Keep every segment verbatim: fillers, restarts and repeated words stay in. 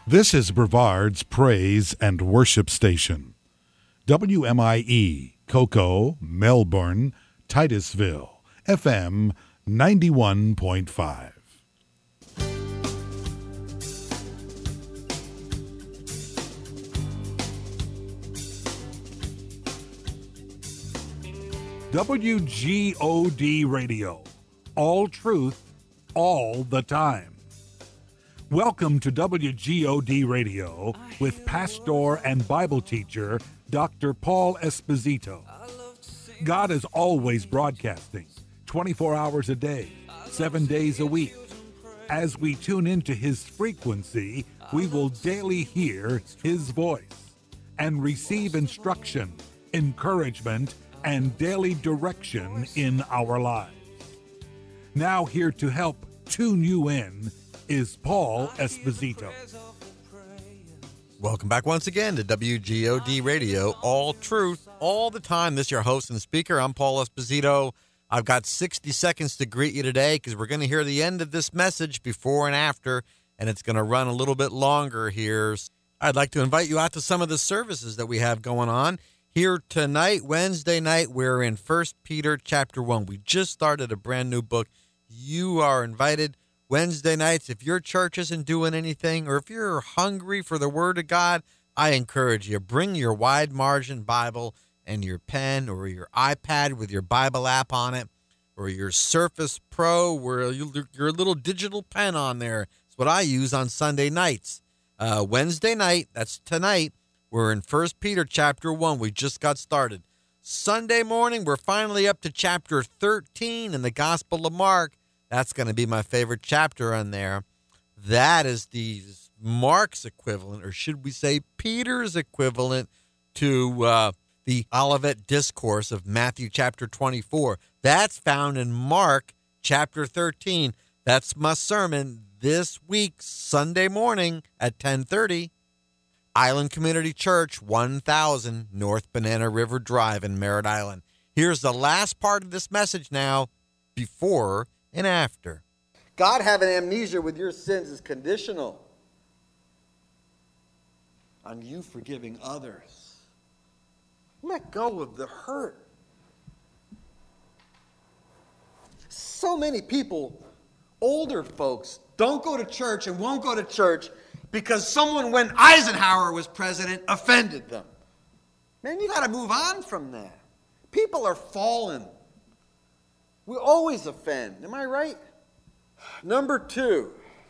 This is Brevard's Praise and Worship Station. W M I E, Cocoa, Melbourne, Titusville, F M ninety-one point five. W G O D Radio. All truth, all the time. Welcome to W G O D Radio with pastor and Bible teacher Doctor Paul Esposito. God is always broadcasting, twenty-four hours a day, seven days a week. As we tune into his frequency, we will daily hear his voice and receive instruction, encouragement, and daily direction in our lives. Now here to help tune you in is Paul Esposito. Welcome back once again to W G O D Radio, all truth, all the time. This is your host and speaker. I'm Paul Esposito. I've got sixty seconds to greet you today because we're going to hear the end of this message before and after, and it's going to run a little bit longer here. I'd like to invite you out to some of the services that we have going on. Here tonight, Wednesday night, we're in First Peter chapter one. We just started a brand new book. You are invited. Wednesday nights, if your church isn't doing anything, or if you're hungry for the Word of God, I encourage you, bring your wide margin Bible and your pen or your iPad with your Bible app on it, or your Surface Pro where you, your little digital pen on there. It's what I use on Sunday nights. Uh, Wednesday night, that's tonight, we're in First Peter chapter one. We just got started. Sunday morning, we're finally up to chapter thirteen in the Gospel of Mark. That's going to be my favorite chapter on there. That is the Mark's equivalent, or should we say Peter's equivalent to uh, the Olivet Discourse of Matthew chapter twenty-four. That's found in Mark chapter thirteen. That's my sermon this week, Sunday morning at ten thirty. Island Community Church, one thousand North Banana River Drive in Merritt Island. Here's the last part of this message now, before and after. God having amnesia with your sins is conditional on you forgiving others. Let go of the hurt. So many people, older folks, don't go to church and won't go to church because someone, when Eisenhower was president, offended them. Man, you got to move on from that. People are fallen. We always offend. Am I right? Number two.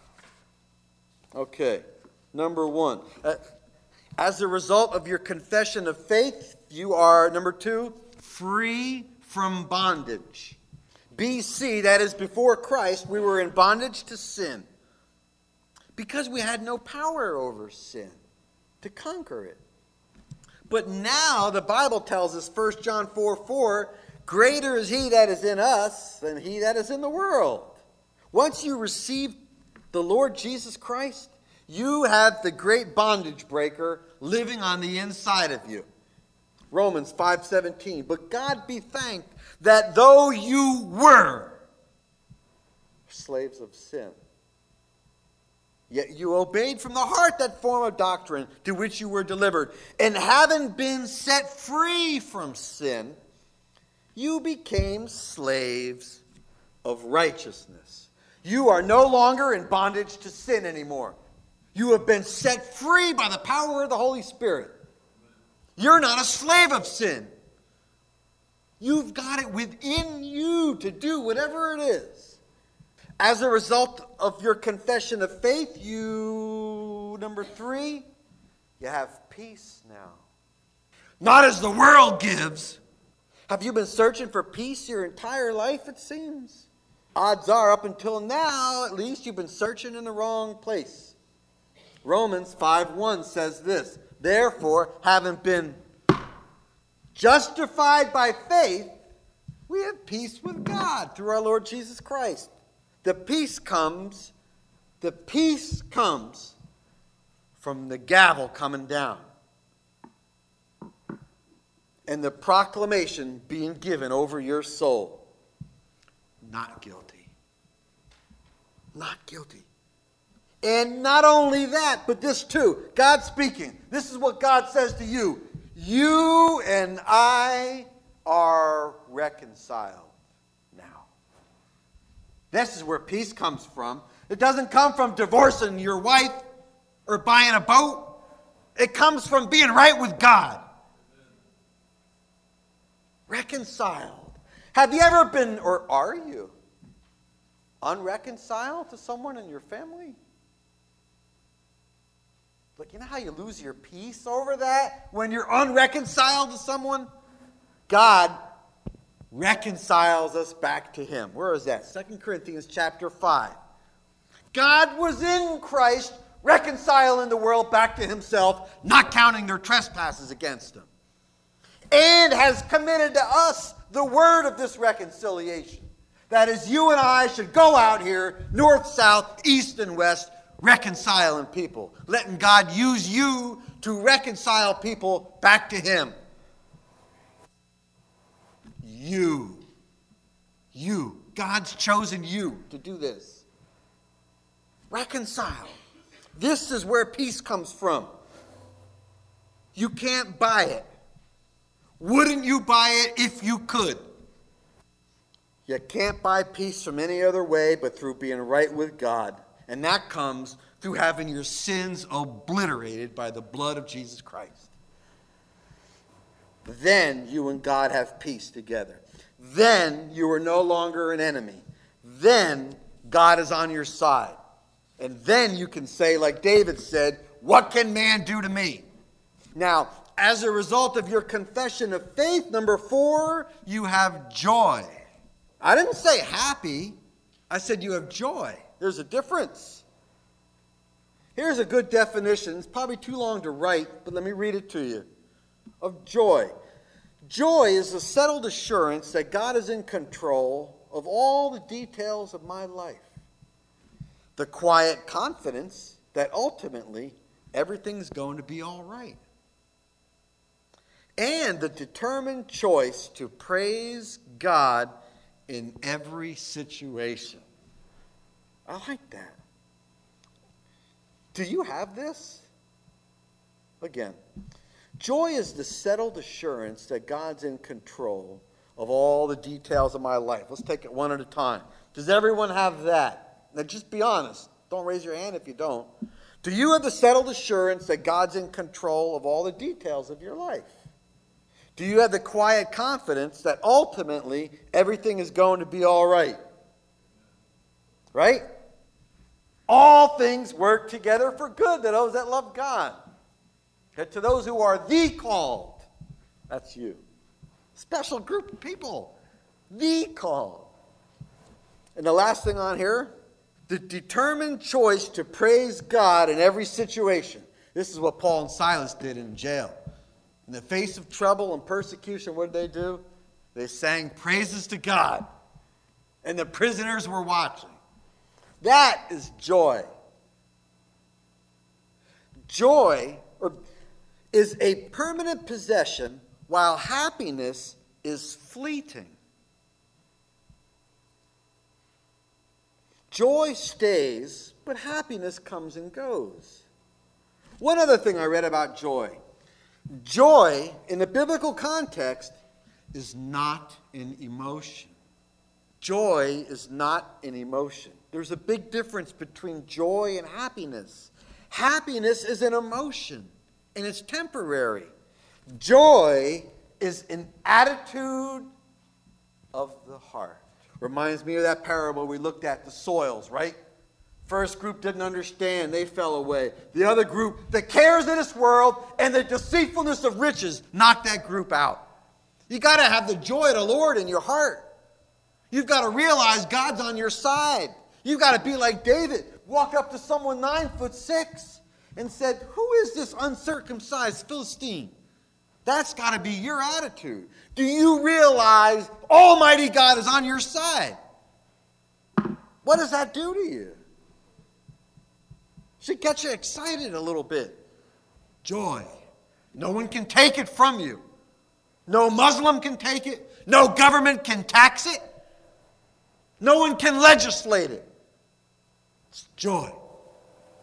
Okay. Number one. Uh, as a result of your confession of faith, you are, number two, free from bondage. B C, that is before Christ, we were in bondage to sin because we had no power over sin to conquer it. But now the Bible tells us, First John four four, greater is he that is in us than he that is in the world. Once you receive the Lord Jesus Christ, you have the great bondage breaker living on the inside of you. Romans five seventeen. But God be thanked that though you were slaves of sin, yet you obeyed from the heart that form of doctrine to which you were delivered. And having been set free from sin, you became slaves of righteousness. You are no longer in bondage to sin anymore. You have been set free by the power of the Holy Spirit. You're not a slave of sin. You've got it within you to do whatever it is. As a result of your confession of faith, you, number three, you have peace now. Not as the world gives. Have you been searching for peace your entire life, it seems? Odds are, up until now, at least, you've been searching in the wrong place. Romans five one says this, therefore, having been justified by faith, we have peace with God through our Lord Jesus Christ. The peace comes, the peace comes from the gavel coming down and the proclamation being given over your soul. Not guilty. Not guilty. And not only that, but this too. God speaking. This is what God says to you. You and I are reconciled now. This is where peace comes from. It doesn't come from divorcing your wife or buying a boat. It comes from being right with God. Reconciled. Have you ever been, or are you, unreconciled to someone in your family? Like, you know how you lose your peace over that when you're unreconciled to someone? God reconciles us back to him. Where is that? Second Corinthians chapter five. God was in Christ reconciling the world back to himself, not counting their trespasses against him. And has committed to us the word of this reconciliation. That is, you and I should go out here, north, south, east, and west, reconciling people. Letting God use you to reconcile people back to him. You. You. God's chosen you to do this. Reconcile. This is where peace comes from. You can't buy it. Wouldn't you buy it if you could? You can't buy peace from any other way but through being right with God. And that comes through having your sins obliterated by the blood of Jesus Christ. Then you and God have peace together. Then you are no longer an enemy. Then God is on your side. And then you can say, like David said, what can man do to me? Now, as a result of your confession of faith, number four, you have joy. I didn't say happy. I said you have joy. There's a difference. Here's a good definition. It's probably too long to write, but let me read it to you. Of joy. Joy is the settled assurance that God is in control of all the details of my life. The quiet confidence that ultimately everything's going to be all right. And the determined choice to praise God in every situation. I like that. Do you have this? Again, joy is the settled assurance that God's in control of all the details of my life. Let's take it one at a time. Does everyone have that? Now just be honest. Don't raise your hand if you don't. Do you have the settled assurance that God's in control of all the details of your life? Do you have the quiet confidence that ultimately everything is going to be all right? Right? All things work together for good to those that love God. And to those who are the called. That's you. Special group of people. The called. And the last thing on here, the determined choice to praise God in every situation. This is what Paul and Silas did in jail. In the face of trouble and persecution, what did they do? They sang praises to God. And the prisoners were watching. That is joy. Joy or, is a permanent possession, while happiness is fleeting. Joy stays, but happiness comes and goes. One other thing I read about joy. Joy, in the biblical context, is not an emotion. Joy is not an emotion. There's a big difference between joy and happiness. Happiness is an emotion, and it's temporary. Joy is an attitude of the heart. Reminds me of that parable we looked at, the soils, right? First group didn't understand. They fell away. The other group, the cares of this world and the deceitfulness of riches, knocked that group out. You got to have the joy of the Lord in your heart. You've got to realize God's on your side. You've got to be like David. Walk up to someone nine foot six and said, who is this uncircumcised Philistine? That's got to be your attitude. Do you realize Almighty God is on your side? What does that do to you? Should get you excited a little bit. Joy. No one can take it from you. No Muslim can take it. No government can tax it. No one can legislate it. It's joy.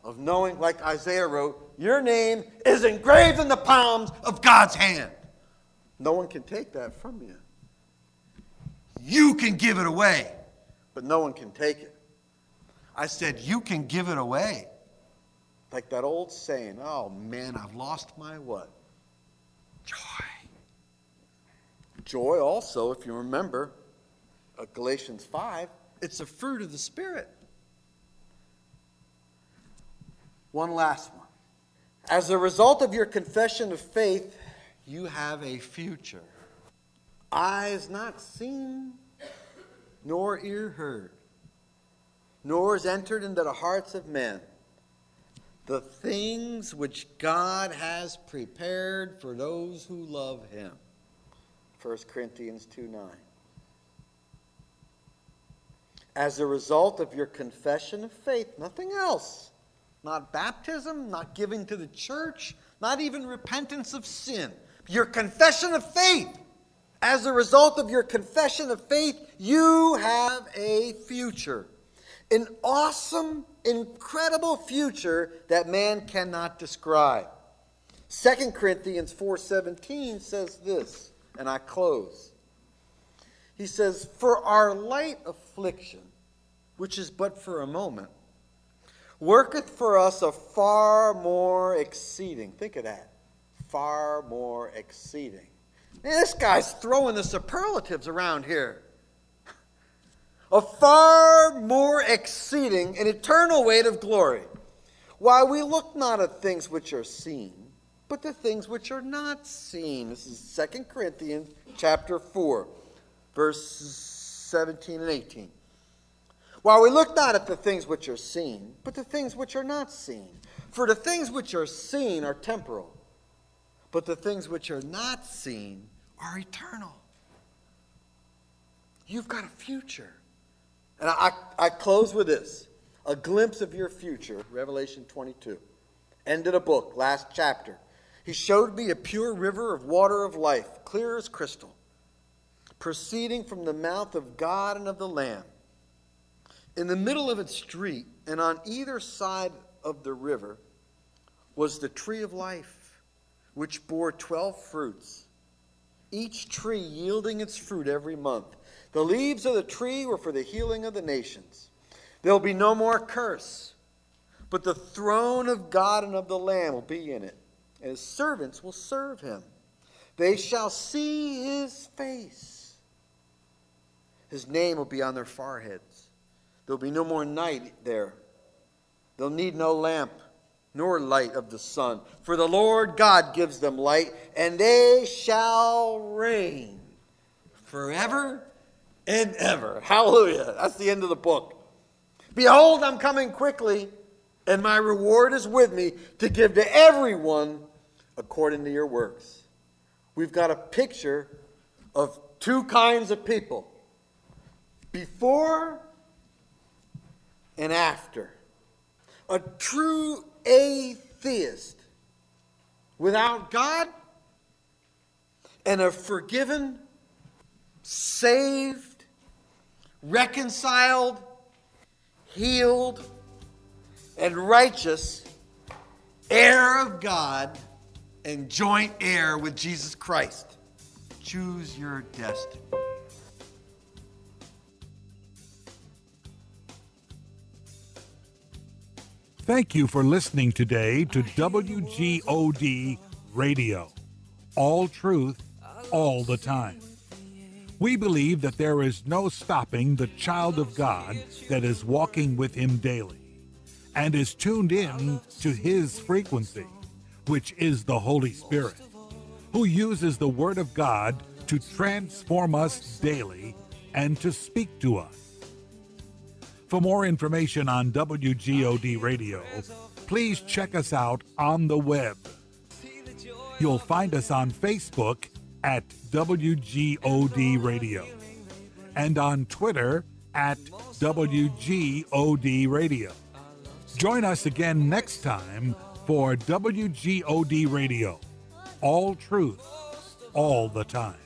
of knowing, like Isaiah wrote, your name is engraved in the palms of God's hand. No one can take that from you. You can give it away, but no one can take it. I said, you can give it away. Like that old saying, oh man, I've lost my what? Joy. Joy also, if you remember, uh, Galatians five, it's a fruit of the Spirit. One last one. As a result of your confession of faith, you have a future. Eyes not seen, nor ear heard, nor is entered into the hearts of men the things which God has prepared for those who love him. First Corinthians two nine. As a result of your confession of faith, nothing else. Not baptism, not giving to the church, not even repentance of sin. Your confession of faith. As a result of your confession of faith, you have a future. An awesome, incredible future that man cannot describe. Second Corinthians four seventeen says this, and I close. He says, for our light affliction, which is but for a moment, worketh for us a far more exceeding. Think of that. Far more exceeding. Man, this guy's throwing the superlatives around here. A far more exceeding an eternal weight of glory. While we look not at things which are seen, but the things which are not seen. This is Second Corinthians chapter four, verses seventeen and eighteen. While we look not at the things which are seen, but the things which are not seen. For the things which are seen are temporal, but the things which are not seen are eternal. You've got a future. And I, I close with this. A glimpse of your future, Revelation twenty-two. End of the book, last chapter. He showed me a pure river of water of life, clear as crystal, proceeding from the mouth of God and of the Lamb. In the middle of its street, and on either side of the river, was the tree of life, which bore twelve fruits, each tree yielding its fruit every month. The leaves of the tree were for the healing of the nations. There will be no more curse, but the throne of God and of the Lamb will be in it, and his servants will serve him. They shall see his face. His name will be on their foreheads. There will be no more night there. They'll need no lamp, nor light of the sun. For the Lord God gives them light, and they shall reign forever and ever. Hallelujah. That's the end of the book. Behold, I'm coming quickly, and my reward is with me to give to everyone according to your works. We've got a picture of two kinds of people. Before and after. A true atheist without God, and a forgiven, saved, reconciled, healed, and righteous heir of God and joint heir with Jesus Christ. Choose your destiny. Thank you for listening today to W G O D Radio. All truth, all the time. We believe that there is no stopping the child of God that is walking with him daily and is tuned in to his frequency, which is the Holy Spirit, who uses the Word of God to transform us daily and to speak to us. For more information on W G O D Radio, please check us out on the web. You'll find us on Facebook at W G O D Radio and on Twitter at W G O D Radio. Join us again next time for W G O D Radio. All truth, all the time.